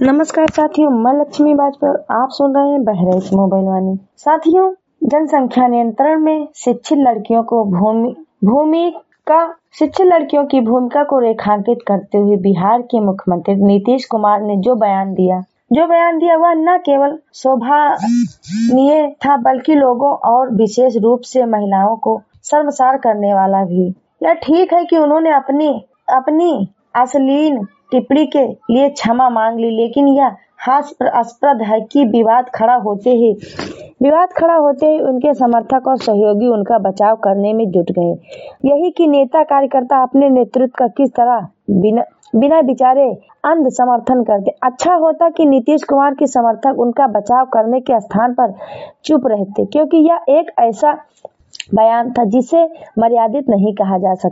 नमस्कार साथियों, मैं लक्ष्मी बाजपेयी। आप सुन रहे हैं बहरेच मोबाइल वाणी। साथियों, जनसंख्या नियंत्रण में शिक्षित लड़कियों की भूमिका को रेखांकित करते हुए बिहार के मुख्यमंत्री नीतीश कुमार ने जो बयान दिया वह न केवल शोभनीय था बल्कि लोगों और विशेष रूप से महिलाओं को शर्मसार करने वाला भी। यह ठीक है कि उन्होंने अपनी अश्लील टिप्पणी के लिए क्षमा मांग ली, लेकिन यह हास्यास्पद है कि विवाद खड़ा होते ही उनके समर्थक और सहयोगी उनका बचाव करने में जुट गए। यही कि नेता कार्यकर्ता अपने नेतृत्व का किस तरह बिना विचारे अंध समर्थन करते। अच्छा होता कि नीतीश कुमार के समर्थक उनका बचाव करने के स्थान पर चुप रहते, क्योंकि यह एक ऐसा बयान था जिसे मर्यादित नहीं कहा जा सकता।